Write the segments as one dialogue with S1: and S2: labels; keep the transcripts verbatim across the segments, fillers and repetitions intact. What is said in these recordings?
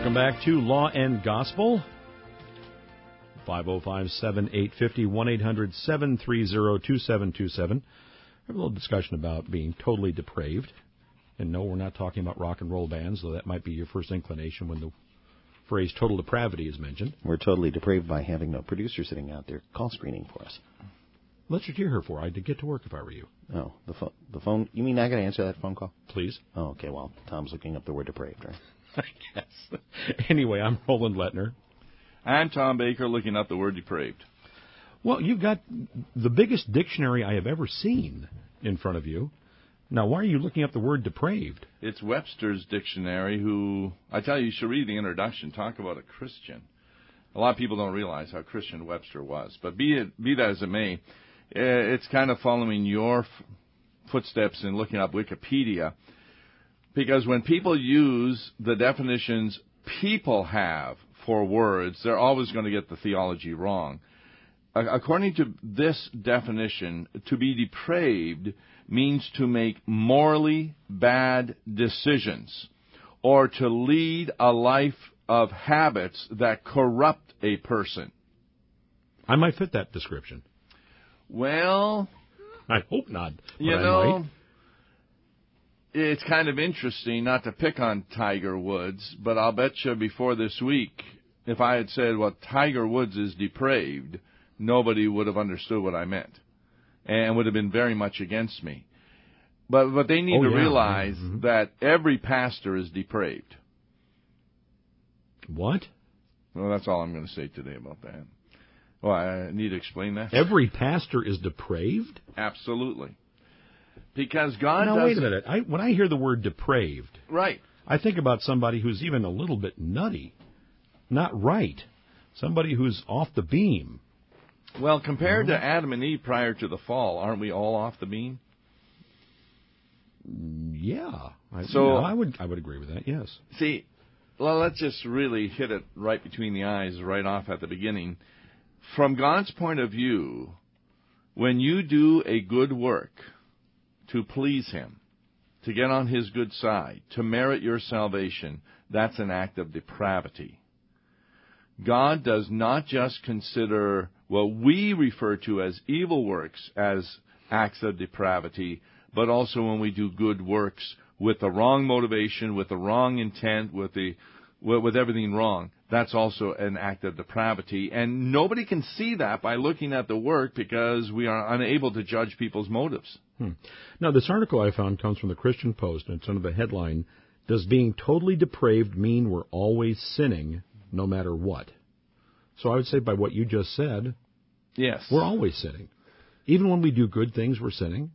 S1: Welcome back to Law and Gospel. five oh five, seven eight five oh, one eight hundred, seven three zero, two seven two seven. We have a little discussion about being totally depraved. And no, we're not talking about rock and roll bands, though that might be your first inclination when the phrase total depravity is mentioned.
S2: We're totally depraved by having no producer sitting out there call screening for us.
S1: What's your here for? I'd get to work if I were you.
S2: Oh, the, phone. the phone. You mean I got to answer that phone call?
S1: Please.
S2: Oh, okay. Well, Tom's looking up the word depraved, right?
S1: I guess. Anyway, I'm Roland Lettner.
S3: I'm Tom Baker, looking up the word depraved.
S1: Well, you've got the biggest dictionary I have ever seen in front of you. Now, why are you looking up the word depraved?
S3: It's Webster's dictionary, who, I tell you, you should read the introduction. Talk about a Christian. A lot of people don't realize how Christian Webster was. But be it be that as it may, it's kind of following your f- footsteps in looking up Wikipedia. Because when people use the definitions people have for words, they're always going to get the theology wrong. According to this definition, to be depraved means to make morally bad decisions or to lead a life of habits that corrupt a person.
S1: I might fit that description.
S3: Well,
S1: I hope not.
S3: You
S1: I
S3: know,
S1: might.
S3: It's kind of interesting, not to pick on Tiger Woods, but I'll bet you before this week, if I had said, well, Tiger Woods is depraved, nobody would have understood what I meant and would have been very much against me. But but they need
S1: oh,
S3: to
S1: yeah.
S3: realize
S1: mm-hmm.
S3: that every pastor is depraved.
S1: What?
S3: Well, that's all I'm going to say today about that. Well, I need to explain that.
S1: Every pastor is depraved?
S3: Absolutely. Because God
S1: Now,
S3: doesn't...
S1: wait a minute. I, when I hear the word depraved,
S3: right,
S1: I think about somebody who's even a little bit nutty, not right, somebody who's off the beam.
S3: Well, compared to Adam and Eve prior to the fall, aren't we all off the beam?
S1: Yeah. I,
S3: so
S1: you know, I would I would agree with that, yes.
S3: See, well, let's just really hit it right between the eyes right off at the beginning. From God's point of view, when you do a good work to please Him, to get on His good side, to merit your salvation, that's an act of depravity. God does not just consider what we refer to as evil works as acts of depravity, but also when we do good works with the wrong motivation, with the wrong intent, with the with everything wrong. That's also an act of depravity. And nobody can see that by looking at the work because we are unable to judge people's motives.
S1: Hmm. Now, this article I found comes from the Christian Post, and it's under the headline, "Does being totally depraved mean we're always sinning no matter what?" So I would say by what you just said,
S3: yes,
S1: we're always sinning. Even when we do good things, we're sinning.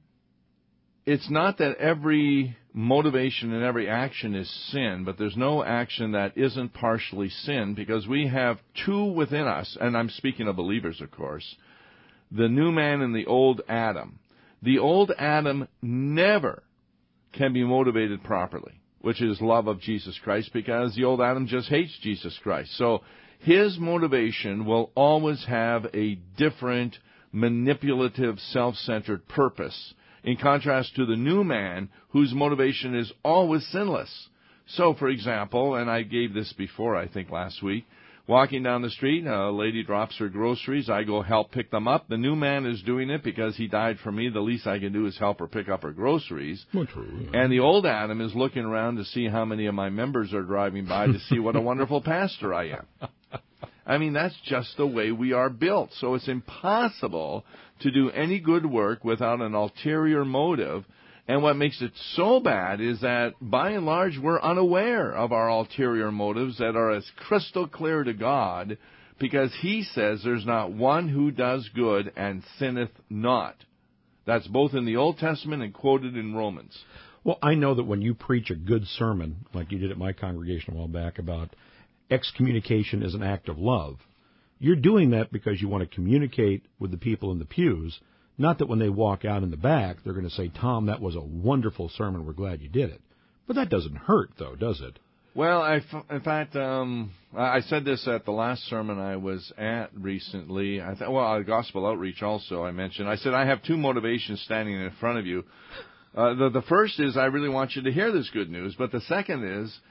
S3: It's not that every motivation and every action is sin, but there's no action that isn't partially sin because we have two within us, and I'm speaking of believers, of course, the new man and the old Adam. The old Adam never can be motivated properly, which is love of Jesus Christ, because the old Adam just hates Jesus Christ. So his motivation will always have a different, manipulative, self-centered purpose, in contrast to the new man, whose motivation is always sinless. So, for example, and I gave this before, I think last week, walking down the street, a lady drops her groceries, I go help pick them up. The new man is doing it because he died for me. The least I can do is help her pick up her groceries.
S1: Well, true, yeah.
S3: And the old Adam is looking around to see how many of my members are driving by to see what a wonderful pastor I am. I mean, that's just the way we are built. So it's impossible to do any good work without an ulterior motive. And what makes it so bad is that, by and large, we're unaware of our ulterior motives that are as crystal clear to God, because He says there's not one who does good and sinneth not. That's both in the Old Testament and quoted in Romans.
S1: Well, I know that when you preach a good sermon, like you did at my congregation a while back, about excommunication is an act of love, you're doing that because you want to communicate with the people in the pews, not that when they walk out in the back, they're going to say, "Tom, that was a wonderful sermon. We're glad you did it." But that doesn't hurt, though, does it?
S3: Well, I, in fact, um, I said this at the last sermon I was at recently. I thought, well, Gospel Outreach also I mentioned. I said, I have two motivations standing in front of you. Uh, the, the first is I really want you to hear this good news, but the second is,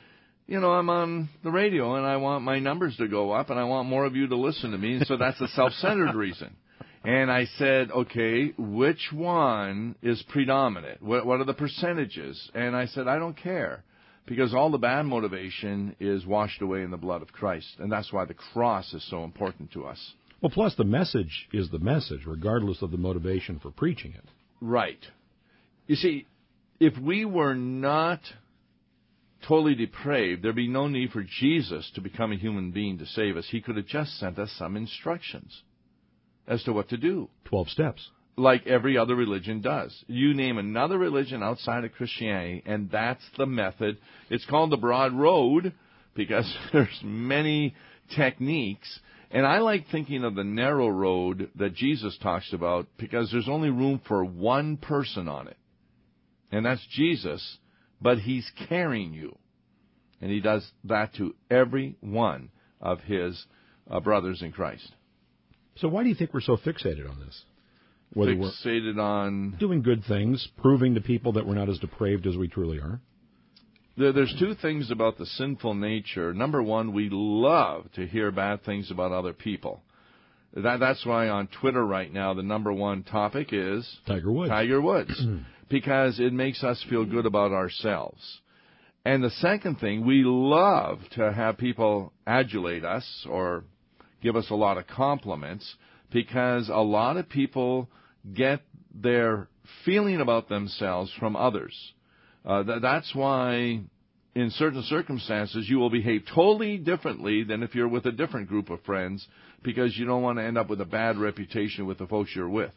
S3: you know, I'm on the radio and I want my numbers to go up and I want more of you to listen to me. And so that's a self-centered reason. And I said, okay, which one is predominant? What, what are the percentages? And I said, I don't care, because all the bad motivation is washed away in the blood of Christ. And that's why the cross is so important to us.
S1: Well, plus the message is the message, regardless of the motivation for preaching it.
S3: Right. You see, if we were not totally depraved, there'd be no need for Jesus to become a human being to save us. He could have just sent us some instructions as to what to do.
S1: Twelve steps.
S3: Like every other religion does. You name another religion outside of Christianity, and that's the method. It's called the broad road because there's many techniques. And I like thinking of the narrow road that Jesus talks about because there's only room for one person on it. And that's Jesus, but he's carrying you. And he does that to every one of his uh, brothers in Christ.
S1: So why do you think we're so fixated on this? Whether
S3: Fixated
S1: we're
S3: on
S1: doing good things, proving to people that we're not as depraved as we truly are.
S3: There, there's two things about the sinful nature. Number one, we love to hear bad things about other people. That, that's why on Twitter right now the number one topic is
S1: Tiger Woods.
S3: Tiger Woods, because it makes us feel good about ourselves. And the second thing, we love to have people adulate us or give us a lot of compliments, because a lot of people get their feeling about themselves from others. Uh, th- that's why in certain circumstances you will behave totally differently than if you're with a different group of friends, because you don't want to end up with a bad reputation with the folks you're with.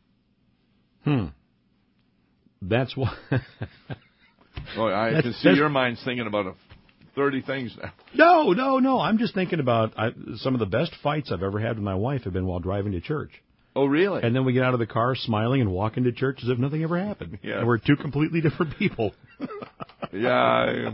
S1: Hmm. That's why.
S3: Oh, I
S1: that's,
S3: can see your mind's thinking about a thirty things now.
S1: No, no, no. I'm just thinking about I, some of the best fights I've ever had with my wife have been while driving to church.
S3: Oh, really?
S1: And then we get out of the car smiling and walk into church as if nothing ever happened.
S3: Yeah.
S1: And we're two completely different people.
S3: Yeah. I,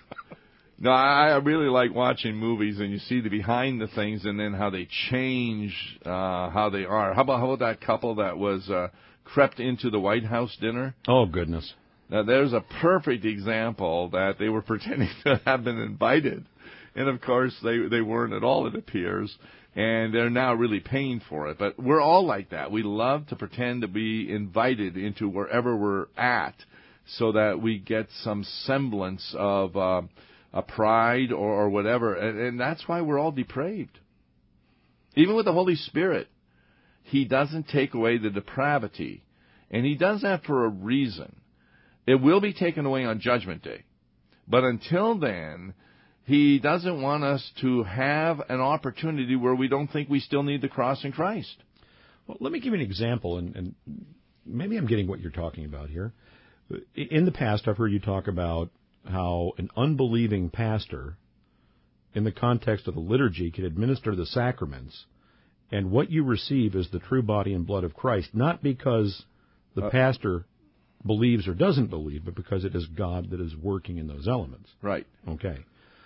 S3: no, I really like watching movies, and you see the behind the things and then how they change uh, how they are. How about, how about that couple that was uh, crept into the White House dinner?
S1: Oh, goodness.
S3: Now, there's a perfect example that they were pretending to have been invited. And, of course, they, they weren't at all, it appears. And they're now really paying for it. But we're all like that. We love to pretend to be invited into wherever we're at so that we get some semblance of uh, a pride or, or whatever. And, and that's why we're all depraved. Even with the Holy Spirit, he doesn't take away the depravity. And he does that for a reason. It will be taken away on Judgment Day. But until then, he doesn't want us to have an opportunity where we don't think we still need the cross in Christ.
S1: Well, let me give you an example, and, and maybe I'm getting what you're talking about here. In the past, I've heard you talk about how an unbelieving pastor, in the context of the liturgy, can administer the sacraments, and what you receive is the true body and blood of Christ, not because the uh, pastor believes or doesn't believe, but because it is God that is working in those elements.
S3: Right.
S1: Okay.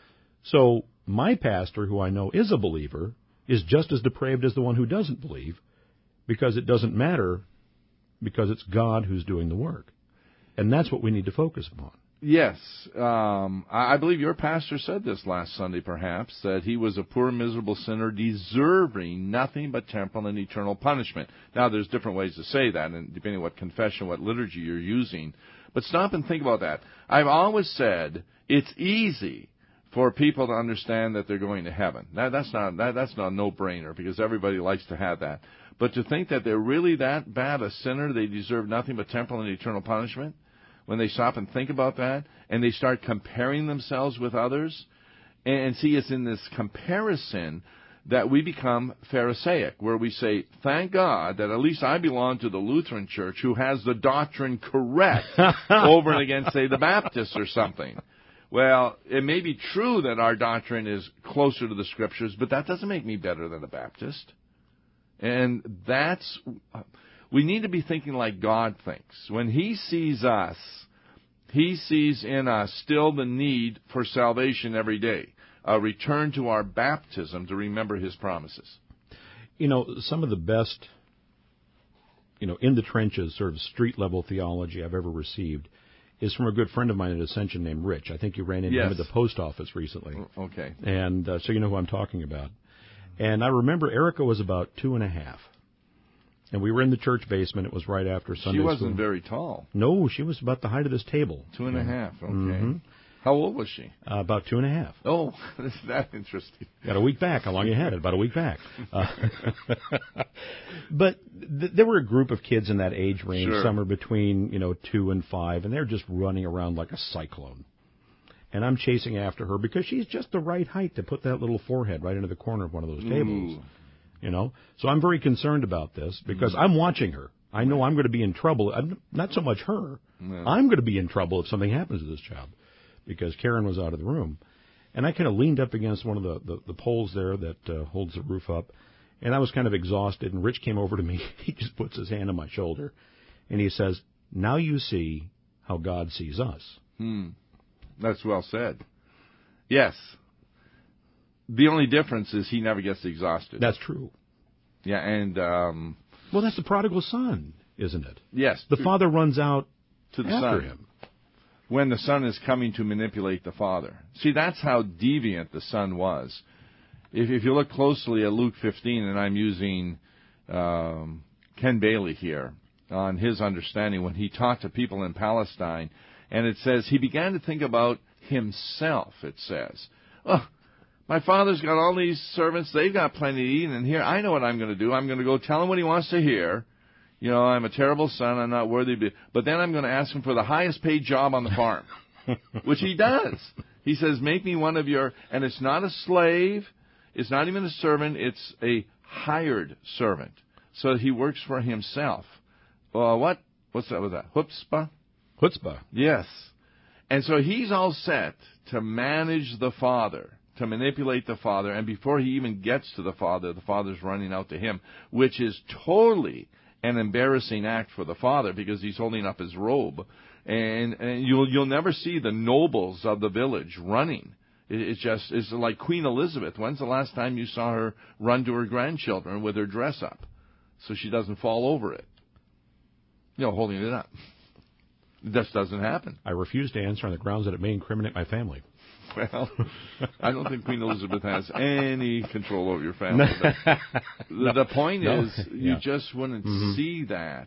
S1: So my pastor, who I know is a believer, is just as depraved as the one who doesn't believe, because it doesn't matter, because it's God who's doing the work. And that's what we need to focus upon.
S3: Yes. Um, I believe your pastor said this last Sunday, perhaps, that he was a poor, miserable sinner deserving nothing but temporal and eternal punishment. Now, there's different ways to say that, and depending on what confession, what liturgy you're using. But stop and think about that. I've always said it's easy for people to understand that they're going to heaven. That, that's not that, that's not a no-brainer, because everybody likes to have that. But to think that they're really that bad a sinner, they deserve nothing but temporal and eternal punishment, when they stop and think about that, and they start comparing themselves with others, and see, it's in this comparison that we become Pharisaic, where we say, thank God that at least I belong to the Lutheran Church, who has the doctrine correct, over and against, say, the Baptists or something. Well, it may be true that our doctrine is closer to the Scriptures, but that doesn't make me better than a Baptist. And that's... We need to be thinking like God thinks. When he sees us, he sees in us still the need for salvation every day, a return to our baptism to remember his promises.
S1: You know, some of the best, you know, in the trenches, sort of street-level theology I've ever received is from a good friend of mine at Ascension named Rich. I think you ran into
S3: Yes.
S1: him at the post office recently.
S3: Okay.
S1: And uh, so you know who I'm talking about. And I remember Erica was about two and a half. And we were in the church basement. It was right after Sunday
S3: She
S1: school.
S3: wasn't very tall.
S1: No, she was about the height of this table.
S3: Two and a half. Okay.
S1: Mm-hmm.
S3: How old was she?
S1: Uh, about two and a half.
S3: Oh, isn't that interesting?
S1: Got a week back. How long you had it? About a week back. Uh, but th- there were a group of kids in that age range,
S3: Sure.
S1: somewhere between, you know, two and five, and they're just running around like a cyclone. And I'm chasing after her because she's just the right height to put that little forehead right into the corner of one of those tables.
S3: Ooh.
S1: You know? So I'm very concerned about this because I'm watching her. I know I'm going to be in trouble. I'm not so much her.
S3: No.
S1: I'm going to be in trouble if something happens to this child because Karen was out of the room. And I kind of leaned up against one of the, the, the poles there that uh, holds the roof up. And I was kind of exhausted. And Rich came over to me. He just puts his hand on my shoulder. And he says, now you see how God sees us.
S3: Hmm. That's well said. Yes. The only difference is he never gets exhausted.
S1: That's true.
S3: Yeah, and um,
S1: Well, that's the prodigal son, isn't it?
S3: yes,
S1: The
S3: to,
S1: father runs out
S3: to the
S1: after
S3: son
S1: him.
S3: when the son is coming to manipulate the father. See, that's how deviant the son was. If, if you look closely at Luke fifteen, and I'm using um, Ken Bailey here on his understanding when he talked to people in Palestine, and it says he began to think about himself. It says, "Oh, my father's got all these servants; they've got plenty to eat, and here I know what I'm going to do. I'm going to go tell him what he wants to hear. You know, I'm a terrible son. I'm not worthy to be. But then I'm going to ask him for the highest paid job on the farm, which he does. He says, make me one of your, and it's not a slave. It's not even a servant. It's a hired servant. So he works for himself. Well, what? What's that? Was that chutzpah?
S1: Chutzpah.
S3: Yes. And so he's all set to manage the father, to manipulate the father, and before he even gets to the father, the father's running out to him, which is totally an embarrassing act for the father because he's holding up his robe. And, and you'll you'll never see the nobles of the village running. It, it's just it's like Queen Elizabeth. When's the last time you saw her run to her grandchildren with her dress up so she doesn't fall over it? You know, holding it up. It just doesn't happen.
S1: I refuse to answer on the grounds that it may incriminate my family.
S3: Well, I don't think Queen Elizabeth has any control over your family. But the, the point
S1: No.
S3: is, you
S1: Yeah.
S3: just wouldn't
S1: Mhm.
S3: see that.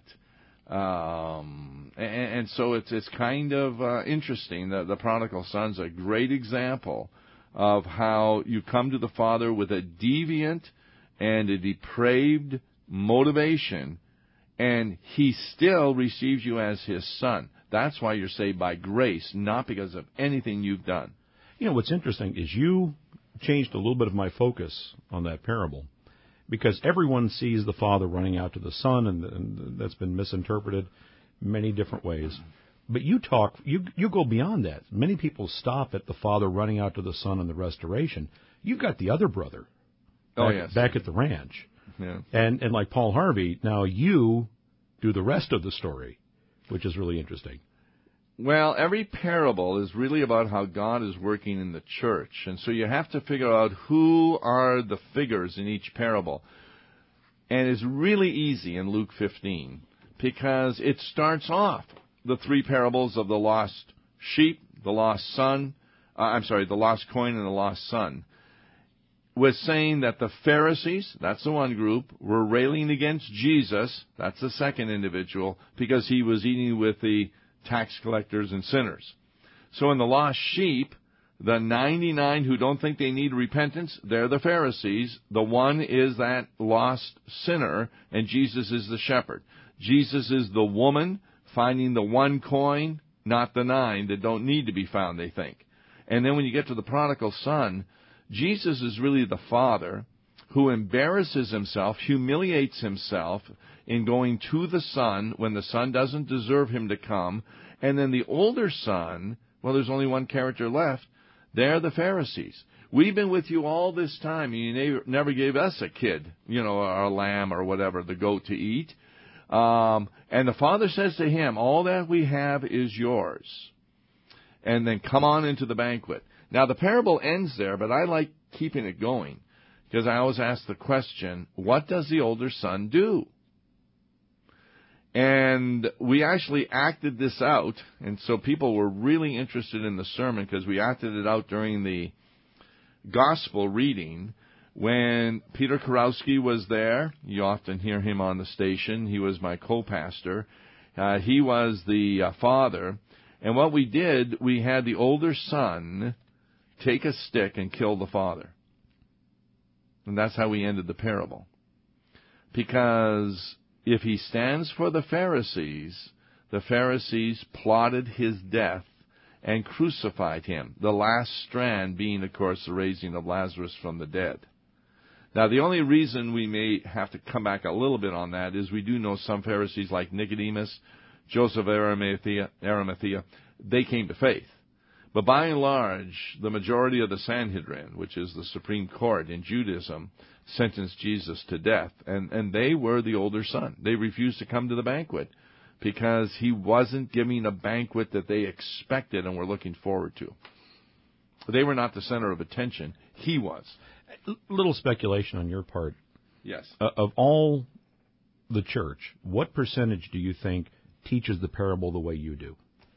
S3: Um, and, and so it's it's kind of uh, interesting that the prodigal son's a great example of how you come to the Father with a deviant and a depraved motivation, and He still receives you as His son. That's why you're saved by grace, not because of anything you've done.
S1: You know, what's interesting is you changed a little bit of my focus on that parable because everyone sees the father running out to the son, and, and that's been misinterpreted many different ways. But you talk, you you go beyond that. Many people stop at the father running out to the son and the restoration. You've got the other brother back,
S3: Oh, yes.
S1: back at the ranch.
S3: Yeah.
S1: And, and like Paul Harvey, now you do the rest of the story, which is really interesting.
S3: Well, every parable is really about how God is working in the church. And so you have to figure out who are the figures in each parable. And it's really easy in Luke fifteen because it starts off the three parables of the lost sheep, the lost son, uh, I'm sorry, the lost coin and the lost son, with saying that the Pharisees, that's the one group, were railing against Jesus, that's the second individual, because he was eating with the tax collectors and sinners. So in the lost sheep, the ninety-nine who don't think they need repentance, they're the Pharisees. The one is that lost sinner, and Jesus is the shepherd. Jesus is the woman finding the one coin, not the nine that don't need to be found, they think. And then when you get to the prodigal son, Jesus is really the father who embarrasses himself, humiliates himself in going to the son when the son doesn't deserve him to come. And then the older son, well, there's only one character left. They're the Pharisees. We've been with you all this time, and you never gave us a kid, you know, or a lamb or whatever, the goat to eat. Um, and the father says to him, all that we have is yours. And then come on into the banquet. Now, the parable ends there, but I like keeping it going because I always ask the question, what does the older son do? And we actually acted this out, and so people were really interested in the sermon because we acted it out during the gospel reading when Peter Kurowski was there. You often hear him on the station. He was my co-pastor. Uh, he was the uh, father. And what we did, we had the older son take a stick and kill the father. And that's how we ended the parable. Because if he stands for the Pharisees, the Pharisees plotted his death and crucified him, the last strand being, of course, the raising of Lazarus from the dead. Now, the only reason we may have to come back a little bit on that is we do know some Pharisees like Nicodemus, Joseph of Arimathea, Arimathea, they came to faith. But by and large, the majority of the Sanhedrin, which is the Supreme Court in Judaism, sentenced Jesus to death. And, and they were the older son. They refused to come to the banquet because he wasn't giving a banquet that they expected and were looking forward to. They were not the center of attention. He was.
S1: A little speculation on your part.
S3: Yes.
S1: Uh, of all the church, what percentage do you think teaches the parable the way you do?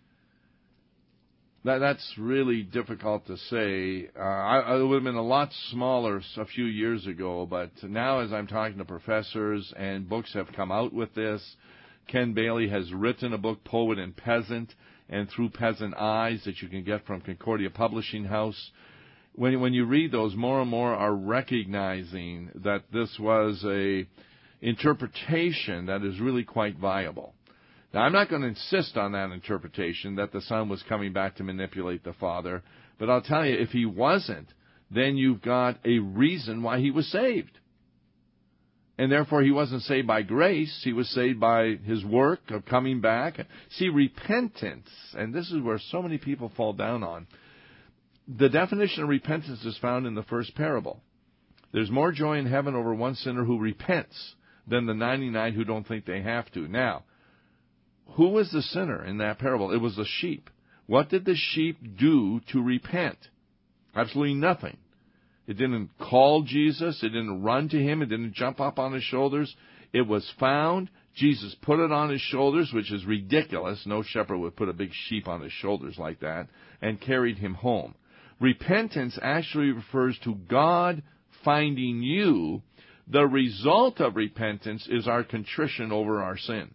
S3: That, that's really difficult to say. Uh, I, I would have been a lot smaller a few years ago, but now as I'm talking to professors and books have come out with this, Ken Bailey has written a book, Poet and Peasant, and Through Peasant Eyes, that you can get from Concordia Publishing House. When, when you read those, more and more are recognizing that this was a interpretation that is really quite viable. Now, I'm not going to insist on that interpretation that the son was coming back to manipulate the father, but I'll tell you, if he wasn't, then you've got a reason why he was saved. And therefore, he wasn't saved by grace. He was saved by his work of coming back. See, repentance, and this is where so many people fall down on. The definition of repentance is found in the first parable. There's more joy in heaven over one sinner who repents than the ninety-nine who don't think they have to. Now, who was the sinner in that parable? It was the sheep. What did the sheep do to repent? Absolutely nothing. It didn't call Jesus. It didn't run to him. It didn't jump up on his shoulders. It was found. Jesus put it on his shoulders, which is ridiculous. No shepherd would put a big sheep on his shoulders like that, and carried him home. Repentance actually refers to God finding you. The result of repentance is our contrition over our sin.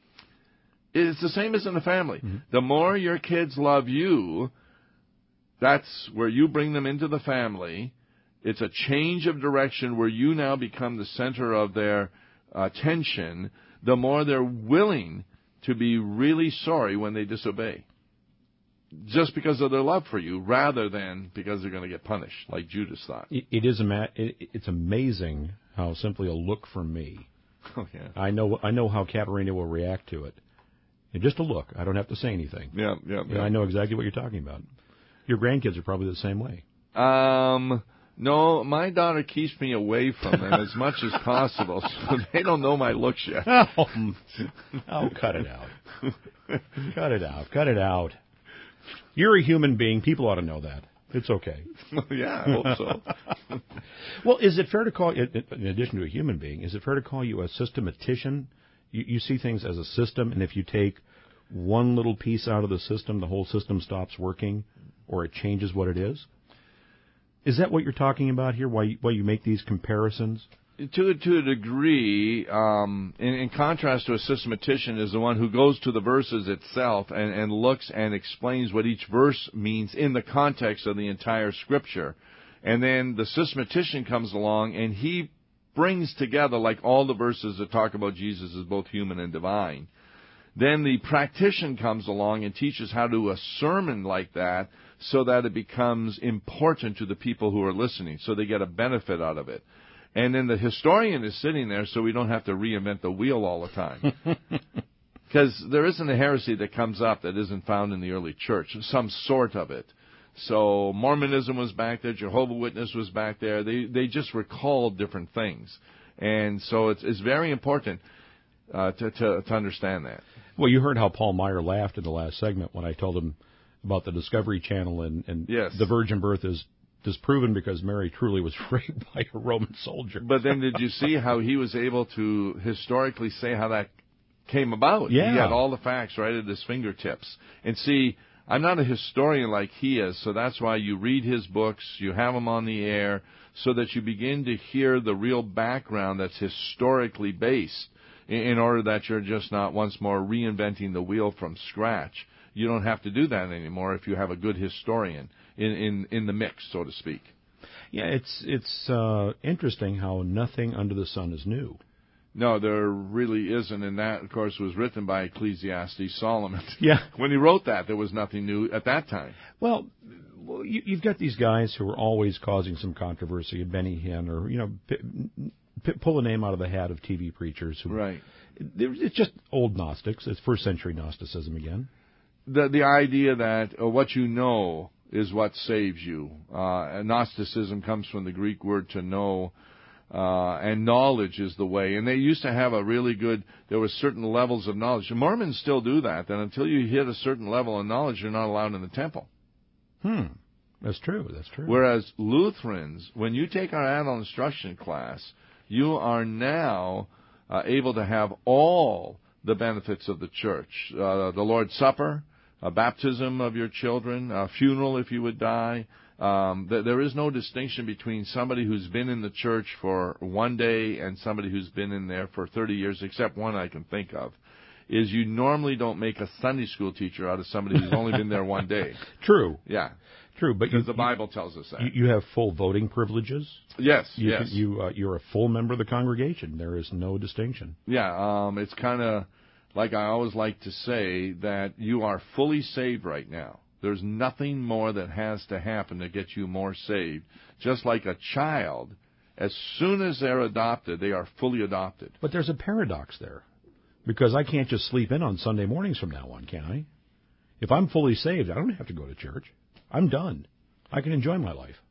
S3: It's the same as in the family. Mm-hmm. The more your kids love you, that's where you bring them into the family. It's a change of direction where you now become the center of their attention. The more they're willing to be really sorry when they disobey, just because of their love for you, rather than because they're going to get punished, like Judas thought.
S1: It, it is ama- it, it's amazing how simply a look from me.
S3: Oh yeah.
S1: I know I know how Katerina will react to it. And just a look. I don't have to say anything.
S3: Yeah, yeah,
S1: yeah.
S3: yeah.
S1: I know exactly what you're talking about. Your grandkids are probably the same way.
S3: Um, no, my daughter keeps me away from them as much as possible, so they don't know my looks yet.
S1: Oh, oh, cut it out. Cut it out. Cut it out. You're a human being. People ought to know that. It's okay.
S3: Yeah, I hope so.
S1: Well, is it fair to call, in addition to a human being, is it fair to call you a systematician? You, you see things as a system, and if you take one little piece out of the system, the whole system stops working, or it changes what it is? Is that what you're talking about here, why you, why you make these comparisons?
S3: To, to a degree, um, in, in contrast to a systematician is the one who goes to the verses itself and, and looks and explains what each verse means in the context of the entire Scripture. And then the systematician comes along and he brings together, like all the verses that talk about Jesus as both human and divine. Then the practician comes along and teaches how to do a sermon like that so that it becomes important to the people who are listening, so they get a benefit out of it. And then the historian is sitting there so we don't have to reinvent the wheel all the time. Because there isn't a heresy that comes up that isn't found in the early church, some sort of it. So Mormonism was back there, Jehovah's Witness was back there. They they just recalled different things. And so it's it's very important uh, to, to to understand that.
S1: Well, you heard how Paul Meyer laughed in the last segment when I told him about the Discovery Channel and, and
S3: yes.
S1: the virgin birth is disproven because Mary truly was raped by a Roman soldier.
S3: But then did you see how he was able to historically say how that came about.
S1: Yeah.
S3: He had all the facts right at his fingertips. And see, I'm not a historian like he is, so that's why you read his books, you have them on the air, so that you begin to hear the real background that's historically based, in order that you're just not once more reinventing the wheel from scratch. You don't have to do that anymore if you have a good historian in, in, in the mix, so to speak.
S1: Yeah, it's it's uh, interesting how nothing under the sun is new.
S3: No, there really isn't, and that, of course, was written by Ecclesiastes Solomon.
S1: Yeah.
S3: When he wrote that, there was nothing new at that time.
S1: Well, well you, you've got these guys who are always causing some controversy, Benny Hinn, or, you know, p- p- pull a name out of the hat of T V preachers. Who,
S3: right.
S1: It's just old Gnostics. It's first century Gnosticism again.
S3: The the idea that uh, what you know is what saves you. Uh, Gnosticism comes from the Greek word to know, uh, and knowledge is the way. And they used to have a really good, there were certain levels of knowledge. And Mormons still do that, that until you hit a certain level of knowledge, you're not allowed in the temple.
S1: Hmm. That's true, that's true.
S3: Whereas Lutherans, when you take our adult instruction class, you are now uh, able to have all the benefits of the church. Uh, the Lord's Supper, a baptism of your children, a funeral if you would die. Um, th- there is no distinction between somebody who's been in the church for one day and somebody who's been in there for thirty years, except one I can think of, is you normally don't make a Sunday school teacher out of somebody who's only been there one day.
S1: True.
S3: Yeah.
S1: True, but
S3: because
S1: you,
S3: the Bible tells us that.
S1: You, you have full voting privileges.
S3: Yes,
S1: you
S3: yes.
S1: Can, you, uh, you're a full member of the congregation. There is no distinction.
S3: Yeah, um, it's kind of like I always like to say that you are fully saved right now. There's nothing more that has to happen to get you more saved. Just like a child, as soon as they're adopted, they are fully adopted.
S1: But there's a paradox there, because I can't just sleep in on Sunday mornings from now on, can I? If I'm fully saved, I don't have to go to church. I'm done. I can enjoy my life.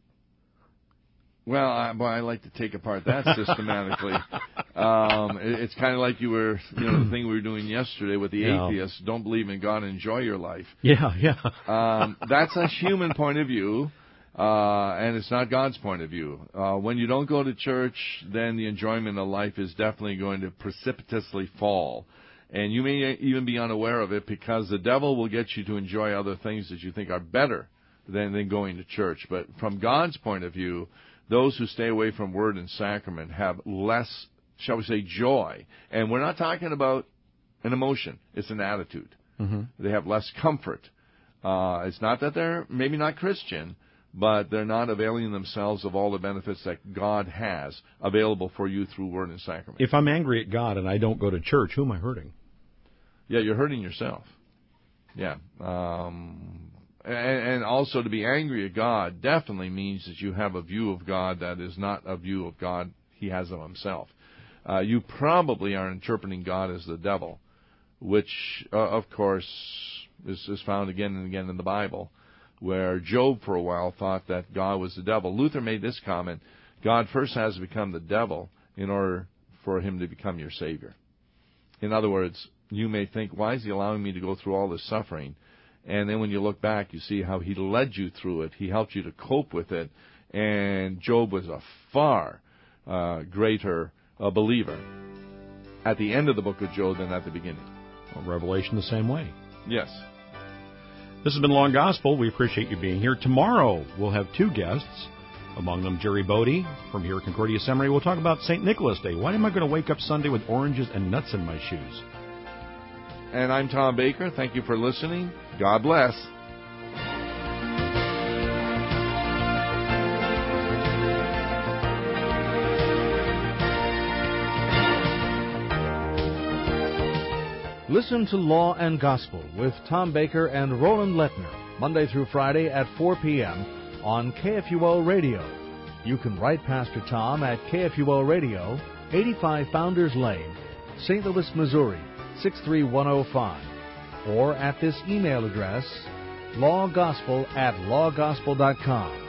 S3: Well, I, boy, I like to take apart that systematically. um, it, it's kind of like you were, you know, the thing we were doing yesterday with the
S1: yeah.
S3: atheists. Don't believe in God, enjoy your life.
S1: Yeah, yeah.
S3: um, that's a human point of view, uh, and it's not God's point of view. Uh, when you don't go to church, then the enjoyment of life is definitely going to precipitously fall. And you may even be unaware of it, because the devil will get you to enjoy other things that you think are better than, than going to church. But from God's point of view, those who stay away from word and sacrament have less, shall we say, joy. And we're not talking about an emotion. It's an attitude.
S1: Mm-hmm.
S3: They have less comfort. Uh, it's not that they're maybe not Christian, but they're not availing themselves of all the benefits that God has available for you through word and sacrament.
S1: If I'm angry at God and I don't go to church, who am I hurting?
S3: Yeah, you're hurting yourself. Yeah. Um, and, and also to be angry at God definitely means that you have a view of God that is not a view of God he has of himself. Uh, you probably are interpreting God as the devil, which, uh, of course, is, is found again and again in the Bible, where Job for a while thought that God was the devil. Luther made this comment: God first has to become the devil in order for him to become your Savior. In other words, you may think, why is he allowing me to go through all this suffering? And then when you look back, you see how he led you through it. He helped you to cope with it. And Job was a far uh, greater uh, believer at the end of the book of Job than at the beginning.
S1: Well, Revelation the same way.
S3: Yes.
S1: This has been Long Gospel. We appreciate you being here. Tomorrow we'll have two guests, among them Jerry Bodie from here at Concordia Seminary. We'll talk about Saint Nicholas Day. Why am I going to wake up Sunday with oranges and nuts in my shoes?
S3: And I'm Tom Baker. Thank you for listening. God bless.
S4: Listen to Law and Gospel with Tom Baker and Roland Lettner, Monday through Friday at four p.m. on K F U O Radio. You can write Pastor Tom at K F U O Radio, eighty-five Founders Lane, Saint Louis, Missouri, six three one oh five, or at this email address, lawgospel at lawgospel dot com.